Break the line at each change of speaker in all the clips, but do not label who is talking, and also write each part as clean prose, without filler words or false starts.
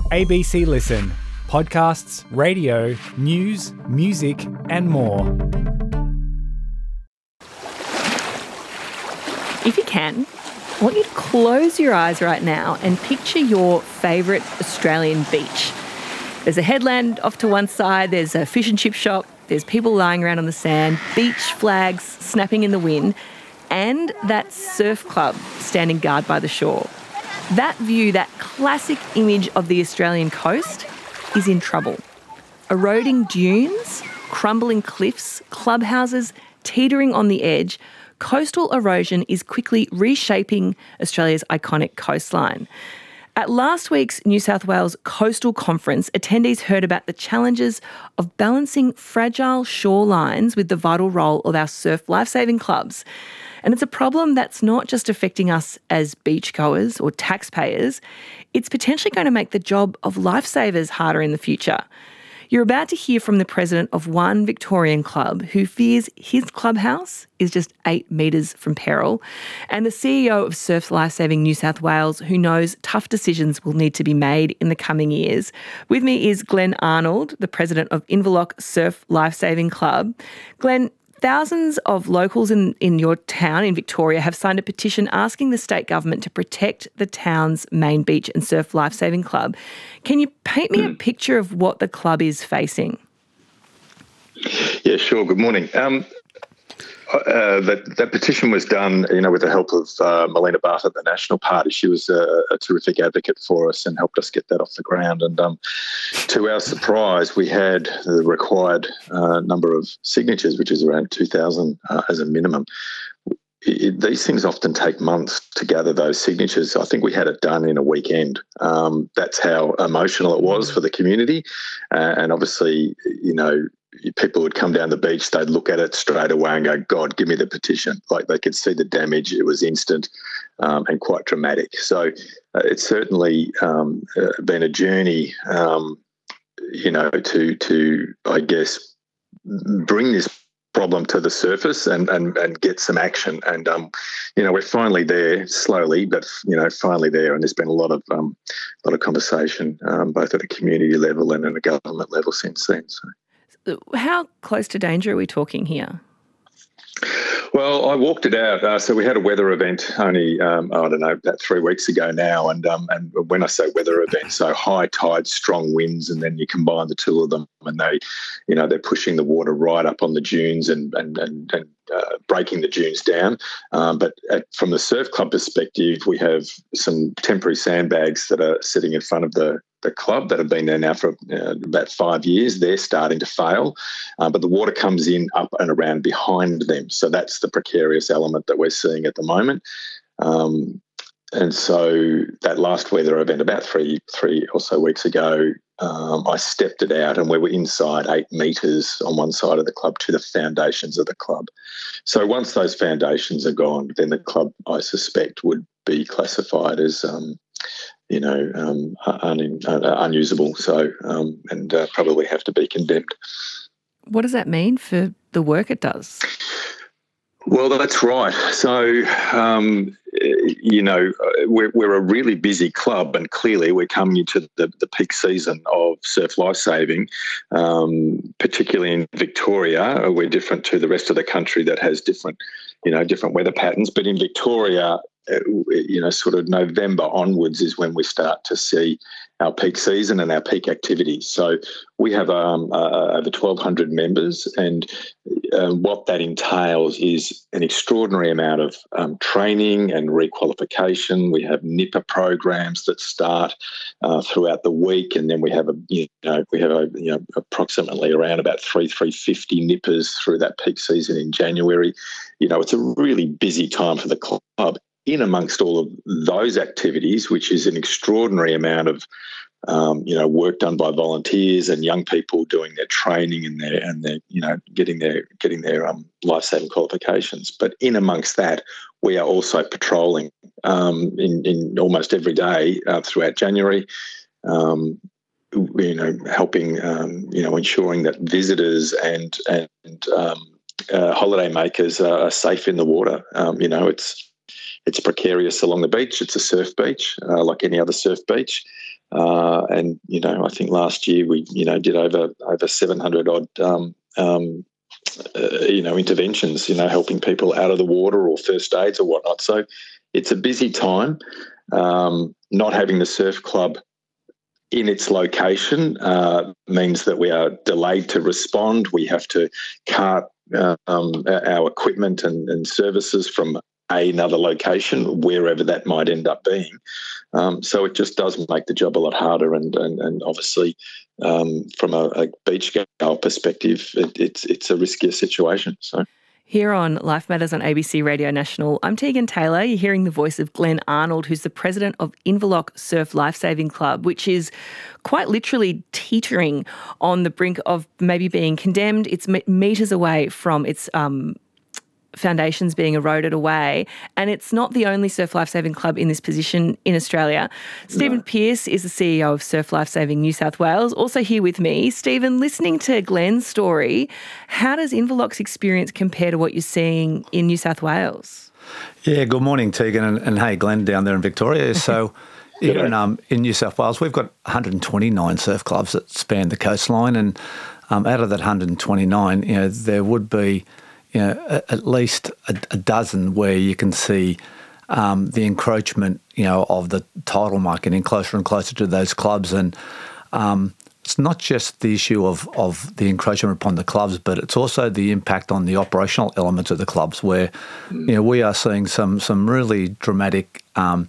ABC Listen. Podcasts, radio, news, music and more.
If you can, I want you to close your eyes right now and picture your favourite Australian beach. There's a headland off to one side, there's a fish and chip shop, there's people lying around on the sand, beach flags snapping in the wind, and that surf club standing guard by the shore. That view, that classic image of the Australian coast, is in trouble. Eroding dunes, crumbling cliffs, clubhouses teetering on the edge, coastal erosion is quickly reshaping Australia's iconic coastline. At last week's New South Wales Coastal Conference, attendees heard about the challenges of balancing fragile shorelines with the vital role of our surf lifesaving clubs. And it's a problem that's not just affecting us as beachgoers or taxpayers, it's potentially going to make the job of lifesavers harder in the future. You're about to hear from the president of one Victorian club who fears his clubhouse is just 8 metres from peril, and the CEO of Surf Lifesaving New South Wales who knows tough decisions will need to be made in the coming years. With me is Glenn Arnold, the president of Inverloch Surf Lifesaving Club. Glenn, thousands of locals in your town in Victoria have signed a petition asking the state government to protect the town's main beach and surf lifesaving club. Can you paint me a picture of what the club is facing?
Yeah, sure. Good morning. That petition was done, with the help of Melina Barth at the National Party. She was a terrific advocate for us and helped us get that off the ground. And to our surprise, we had the required number of signatures, which is around 2,000 as a minimum. These things often take months to gather those signatures. I think we had it done in a weekend. That's how emotional it was for the community. And obviously, people would come down the beach, they'd look at it straight away and go, God, give me the petition. Like they could see the damage. It was instant and quite dramatic. So it's certainly been a journey, to, I guess, bring this problem to the surface and get some action. And, we're finally there slowly, but, finally there. And there's been a lot of conversation, both at a community level and at a government level since then. So.
How close to danger are we talking here?
Well, I walked it out. So we had a weather event only, about 3 weeks ago now. And when I say weather event, so high tide, strong winds, and then you combine the two of them and they're pushing the water right up on the dunes and breaking the dunes down. But from the surf club perspective, we have some temporary sandbags that are sitting in front of the club that have been there now for about 5 years. They're starting to fail, but the water comes in up and around behind them. So that's the precarious element that we're seeing at the moment. And so that last weather event, about three or so weeks ago, I stepped it out and we were inside 8 metres on one side of the club to the foundations of the club. So once those foundations are gone, then the club, I suspect, would be classified as unusable, and probably have to be condemned.
What does that mean for the work it does?
Well, that's right. So, we're a really busy club, and clearly we're coming into the peak season of surf lifesaving, particularly in Victoria. We're different to the rest of the country that has different weather patterns. But in Victoria, sort of November onwards is when we start to see our peak season and our peak activities. So we have over 1,200 members, and what that entails is an extraordinary amount of training and requalification. We have NIPA programs that start throughout the week, and then we have approximately around about 350 NIPAs through that peak season in January. It's a really busy time for the club. In amongst all of those activities, which is an extraordinary amount of work done by volunteers and young people doing their training and their getting their life-saving qualifications. But in amongst that, we are also patrolling in almost every day throughout January. Helping ensuring that visitors and holiday makers are safe in the water. It's precarious along the beach. It's a surf beach, like any other surf beach. And, I think last year we, did over 700 odd, interventions, helping people out of the water or first aids or whatnot. So it's a busy time. Not having the surf club in its location means that we are delayed to respond. We have to cart our equipment and services from another location, wherever that might end up being. So it just does make the job a lot harder. And obviously, from a beach goal perspective, it's a riskier situation. So.
Here on Life Matters on ABC Radio National, I'm Tegan Taylor. You're hearing the voice of Glenn Arnold, who's the president of Inverloch Surf Lifesaving Club, which is quite literally teetering on the brink of maybe being condemned. It's metres away from its foundations being eroded away, and it's not the only surf lifesaving club in this position in Australia. Stephen Pearce is the CEO of Surf Lifesaving New South Wales, also here with me. Stephen, listening to Glenn's story, how does Inverloch's experience compare to what you're seeing in New South Wales?
Yeah, good morning, Tegan, and hey, Glenn down there in Victoria. So here in New South Wales, we've got 129 surf clubs that span the coastline, and out of that 129, there would be at least a dozen where you can see the encroachment, of the tidal market getting closer and closer to those clubs. And it's not just the issue of the encroachment upon the clubs, but it's also the impact on the operational elements of the clubs where, we are seeing some really dramatic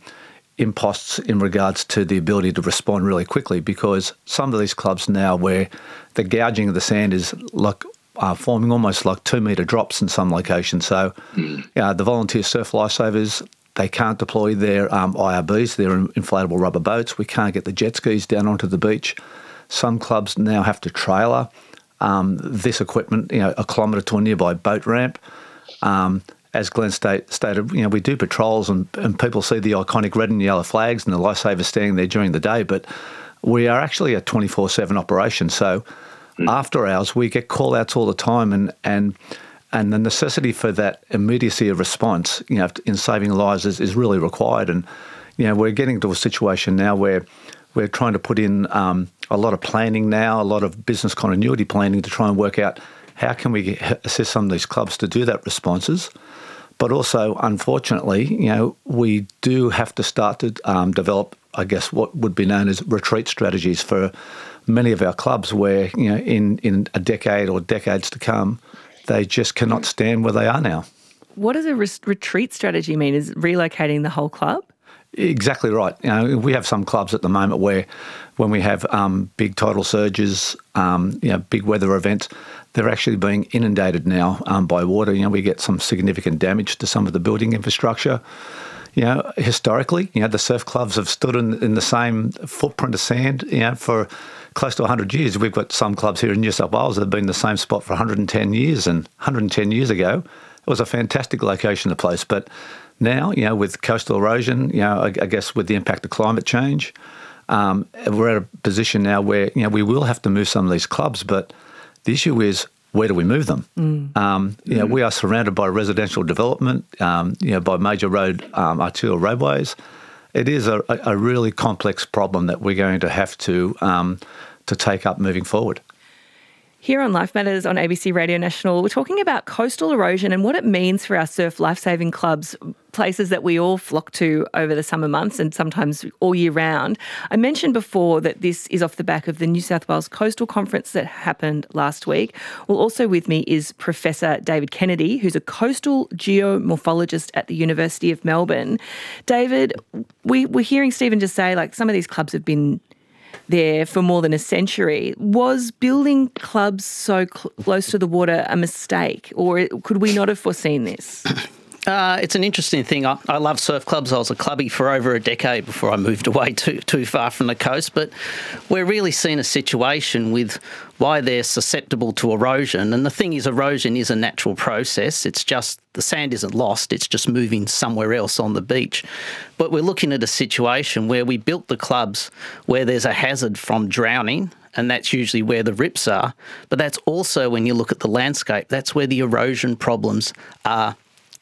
imposts in regards to the ability to respond really quickly, because some of these clubs now where the gouging of the sand is forming almost like 2-metre drops in some locations. So the volunteer surf lifesavers, they can't deploy their IRBs, their inflatable rubber boats. We can't get the jet skis down onto the beach. Some clubs now have to trailer this equipment, a kilometre to a nearby boat ramp. As Glenn stated, we do patrols and people see the iconic red and yellow flags and the lifesavers standing there during the day, but we are actually a 24/7 operation. So after hours, we get call-outs all the time, and the necessity for that immediacy of response, in saving lives is really required. And, we're getting to a situation now where we're trying to put in a lot of planning now, a lot of business continuity planning to try and work out how can we assist some of these clubs to do that responses. But also, unfortunately, we do have to start to develop, I guess, what would be known as retreat strategies for many of our clubs where, in a decade or decades to come, they just cannot stand where they are now.
What does a retreat strategy mean? Is relocating the whole club?
Exactly right. We have some clubs at the moment where when we have big tidal surges, big weather events, they're actually being inundated now by water. We get some significant damage to some of the building infrastructure. Historically, the surf clubs have stood in the same footprint of sand, for close to 100 years. We've got some clubs here in New South Wales that have been in the same spot for 110 years. And 110 years ago, it was a fantastic location to place. But now, with coastal erosion, I guess with the impact of climate change, we're at a position now where, we will have to move some of these clubs. But the issue is, where do we move them? We are surrounded by residential development, by major arterial roadways. It is a really complex problem that we're going to have to take up moving forward.
Here on Life Matters on ABC Radio National, we're talking about coastal erosion and what it means for our surf lifesaving clubs, places that we all flock to over the summer months and sometimes all year round. I mentioned before that this is off the back of the New South Wales Coastal Conference that happened last week. Well, also with me is Professor David Kennedy, who's a coastal geomorphologist at the University of Melbourne. David, we're hearing Stephen just say, some of these clubs have been there for more than a century. Was building clubs so close to the water a mistake, or could we not have foreseen this?
It's an interesting thing. I love surf clubs. I was a clubby for over a decade before I moved away too far from the coast. But we're really seeing a situation with why they're susceptible to erosion. And the thing is, erosion is a natural process. It's just the sand isn't lost. It's just moving somewhere else on the beach. But we're looking at a situation where we built the clubs where there's a hazard from drowning, and that's usually where the rips are. But that's also, when you look at the landscape, that's where the erosion problems are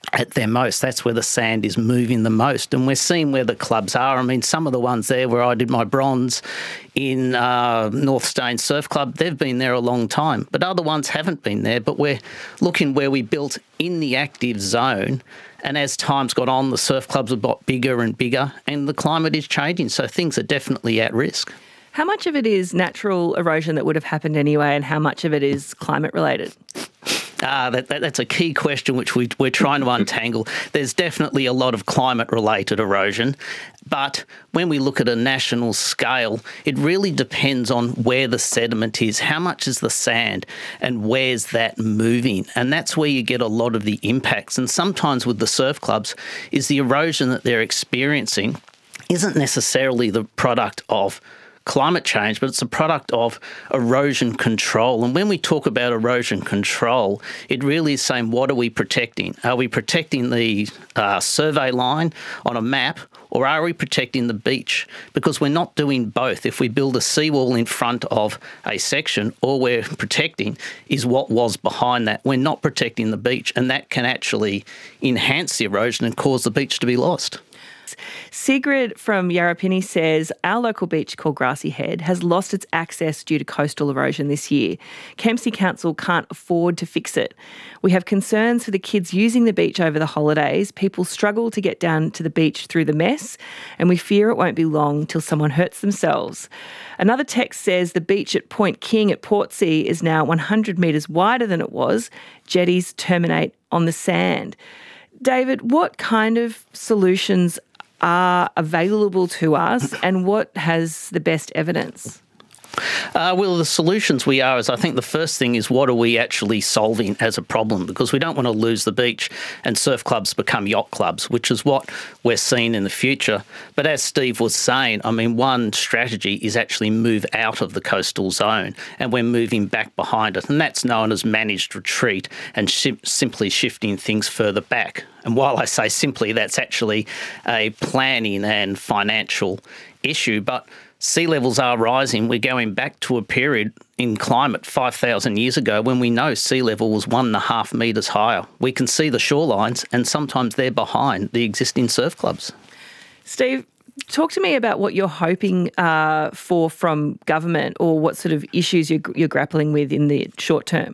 at their most. That's where the sand is moving the most. And we're seeing where the clubs are. I mean, some of the ones there where I did my bronze in North Staines Surf Club, they've been there a long time. But other ones haven't been there. But we're looking where we built in the active zone. And as time's got on, the surf clubs have got bigger and bigger and the climate is changing. So things are definitely at risk.
How much of it is natural erosion that would have happened anyway, and how much of it is climate related?
That's a key question which we're trying to untangle. There's definitely a lot of climate-related erosion, but when we look at a national scale, it really depends on where the sediment is, how much is the sand, and where's that moving. And that's where you get a lot of the impacts. And sometimes with the surf clubs is the erosion that they're experiencing isn't necessarily the product of climate change, but it's a product of erosion control. And when we talk about erosion control, it really is saying, what are we protecting? Are we protecting the survey line on a map, or are we protecting the beach? Because we're not doing both. If we build a seawall in front of a section, all we're protecting is what was behind that. We're not protecting the beach, and that can actually enhance the erosion and cause the beach to be lost.
Sigrid from Yarrapini says, our local beach called Grassy Head has lost its access due to coastal erosion this year. Kempsey Council can't afford to fix it. We have concerns for the kids using the beach over the holidays. People struggle to get down to the beach through the mess, and we fear it won't be long till someone hurts themselves. Another text says the beach at Point King at Portsea is now 100 metres wider than it was. Jetties terminate on the sand. David, what kind of solutions are available to us, and what has the best evidence?
Well, the solutions I think the first thing is, what are we actually solving as a problem? Because we don't want to lose the beach and surf clubs become yacht clubs, which is what we're seeing in the future. But as Steve was saying, I mean, one strategy is actually move out of the coastal zone, and we're moving back behind it. And that's known as managed retreat and simply shifting things further back. And while I say simply, that's actually a planning and financial issue. But sea levels are rising. We're going back to a period in climate 5,000 years ago when we know sea level was 1.5 metres higher. We can see the shorelines, and sometimes they're behind the existing surf clubs.
Steve, talk to me about what you're hoping for from government, or what sort of issues you're grappling with in the short term.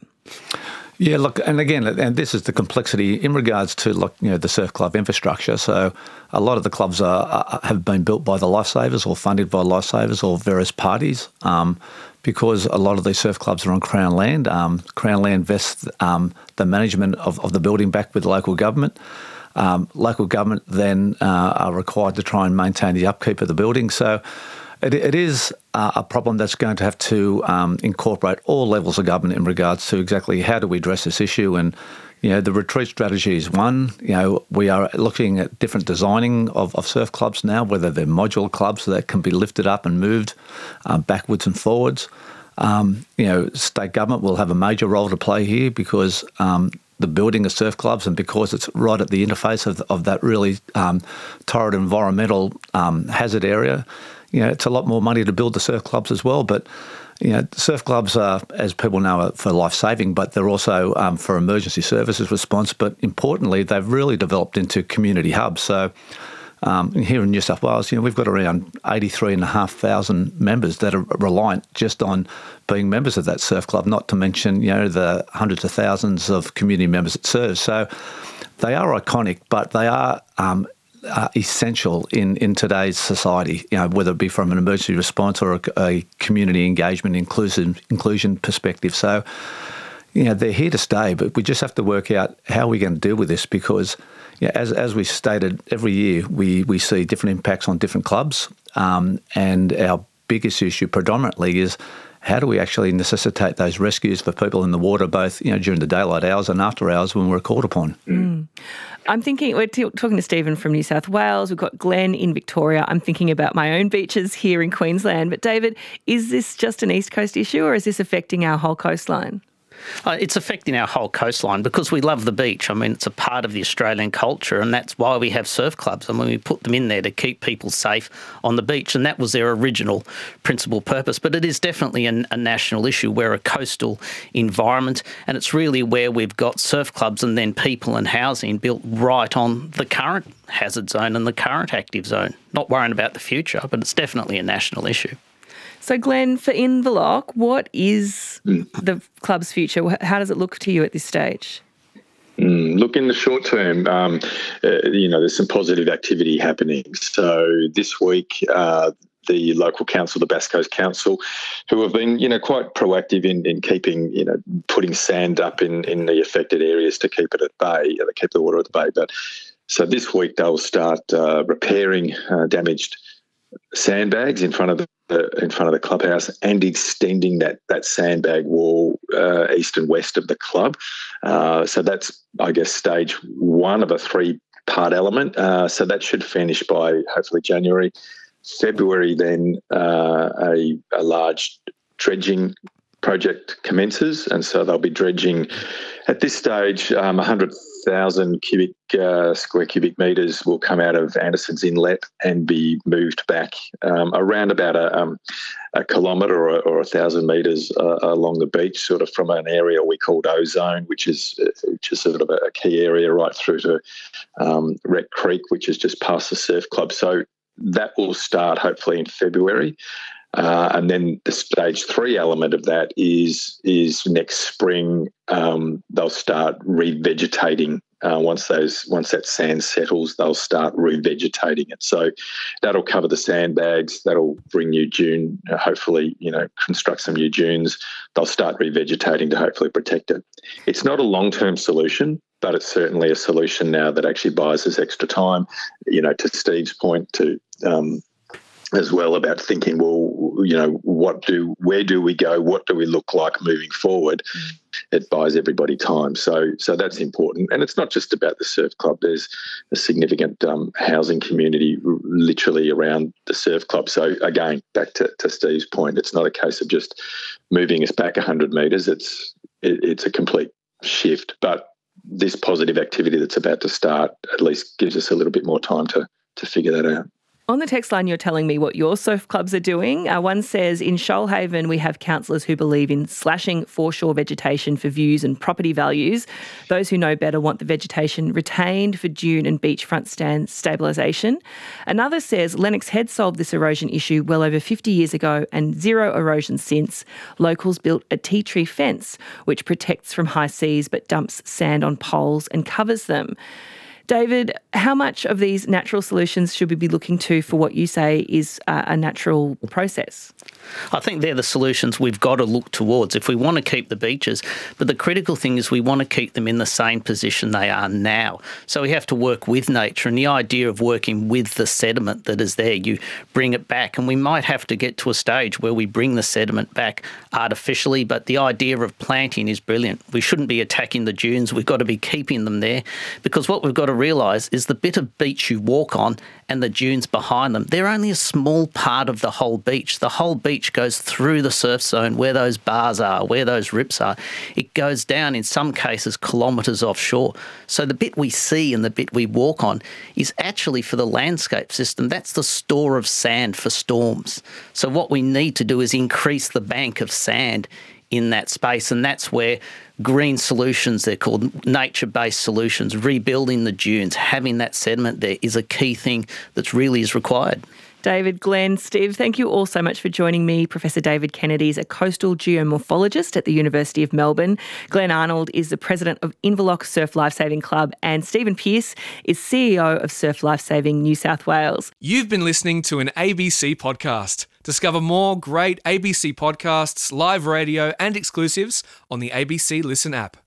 Yeah, look, and again, and this is the complexity in regards to, like, you know, the surf club infrastructure. So a lot of the clubs have been built by the lifesavers or funded by lifesavers or various parties, because a lot of these surf clubs are on Crown land. Crown land vests the management of the building back with local government. Local government then are required to try and maintain the upkeep of the building. So it is a problem that's going to have to incorporate all levels of government in regards to exactly how do we address this issue. And, you know, the retreat strategy is one. You know, we are looking at different designing of surf clubs now, whether they're modular clubs that can be lifted up and moved backwards and forwards. You know, state government will have a major role to play here, because the building of surf clubs, and because it's right at the interface of that really torrid environmental hazard area, you know, it's a lot more money to build the surf clubs as well. But, you know, surf clubs are, as people know, are for life-saving, but they're also for emergency services response. But importantly, they've really developed into community hubs. So here in New South Wales, you know, we've got around 83,500 members that are reliant just on being members of that surf club, not to mention, you know, the hundreds of thousands of community members it serves. So they are iconic, but they are essential in today's society, you know, whether it be from an emergency response or a community engagement inclusion perspective. So, you know, they're here to stay, but we just have to work out how we're going to deal with this, because, you know, as we stated, every year we see different impacts on different clubs, and our biggest issue predominantly is, how do we actually necessitate those rescues for people in the water, both, you know, during the daylight hours and after hours when we're called upon?
I'm thinking, we're talking to Stephen from New South Wales. We've got Glenn in Victoria. I'm thinking about my own beaches here in Queensland. But David, is this just an East Coast issue, or is this affecting our whole coastline?
It's affecting our whole coastline because we love the beach. I mean, it's a part of the Australian culture, and that's why we have surf clubs. I mean, we put them in there to keep people safe on the beach, and that was their original principal purpose. But it is definitely a national issue. We're a coastal environment, and it's really where we've got surf clubs and then people and housing built right on the current hazard zone and the current active zone. Not worrying about the future, but it's definitely a national issue.
So, Glenn, for Inverloch, what is the club's future? How does it look to you at this stage?
Look, in the short term, there's some positive activity happening. So this week, the local council, the Bass Coast Council, who have been, quite proactive in keeping, putting sand up in the affected areas to keep it at bay, keep the water at the bay. But so this week they'll start repairing damaged sandbags in front of the clubhouse and extending that sandbag wall east and west of the club. So that's, I guess, stage one of a three-part element. So that should finish by hopefully January. February, then a large dredging project commences, and so they'll be dredging at this stage 100,000 square cubic metres will come out of Anderson's Inlet and be moved back around about a kilometre or 1,000 metres along the beach, sort of from an area we called Ozone, which is sort of a key area right through to Wreck Creek, which is just past the surf club. So that will start hopefully in February. And then the stage 3 element of that is next spring. They'll start revegetating. Once that sand settles, they'll start revegetating it. So that'll cover the sandbags. That'll bring new dune. Hopefully, construct some new dunes. They'll start revegetating to hopefully protect it. It's not a long-term solution, but it's certainly a solution now that actually buys us extra time. To Steve's point, to as well about thinking, well, where do we go? What do we look like moving forward? It buys everybody time. So that's important. And it's not just about the surf club. There's a significant housing community literally around the surf club. So again, back to Steve's point, it's not a case of just moving us back 100 metres. It's a complete shift. But this positive activity that's about to start at least gives us a little bit more time to figure that out.
On the text line, you're telling me what your surf clubs are doing. One says, in Shoalhaven, we have councillors who believe in slashing foreshore vegetation for views and property values. Those who know better want the vegetation retained for dune and beachfront stand stabilisation. Another says, Lennox Head solved this erosion issue well over 50 years ago and zero erosion since. Locals built a tea tree fence, which protects from high seas but dumps sand on poles and covers them. David, how much of these natural solutions should we be looking to for what you say is a natural process?
I think they're the solutions we've got to look towards if we want to keep the beaches. But the critical thing is we want to keep them in the same position they are now. So we have to work with nature, and the idea of working with the sediment that is there, you bring it back, and we might have to get to a stage where we bring the sediment back artificially, but the idea of planting is brilliant. We shouldn't be attacking the dunes. We've got to be keeping them there, because what we've got to realise is the bit of beach you walk on and the dunes behind them, they're only a small part of the whole beach. The whole beach goes through the surf zone, where those bars are, where those rips are. It goes down, in some cases, kilometres offshore. So the bit we see and the bit we walk on is actually, for the landscape system, that's the store of sand for storms. So what we need to do is increase the bank of sand in that space, and that's where green solutions, they're called nature-based solutions, rebuilding the dunes, having that sediment there is a key thing that really is required.
David, Glenn, Steve, thank you all so much for joining me. Professor David Kennedy is a coastal geomorphologist at the University of Melbourne. Glenn Arnold is the president of Inverloch Surf Lifesaving Club, and Stephen Pearce is CEO of Surf Lifesaving New South Wales.
You've been listening to an ABC podcast. Discover more great ABC podcasts, live radio and exclusives on the ABC Listen app.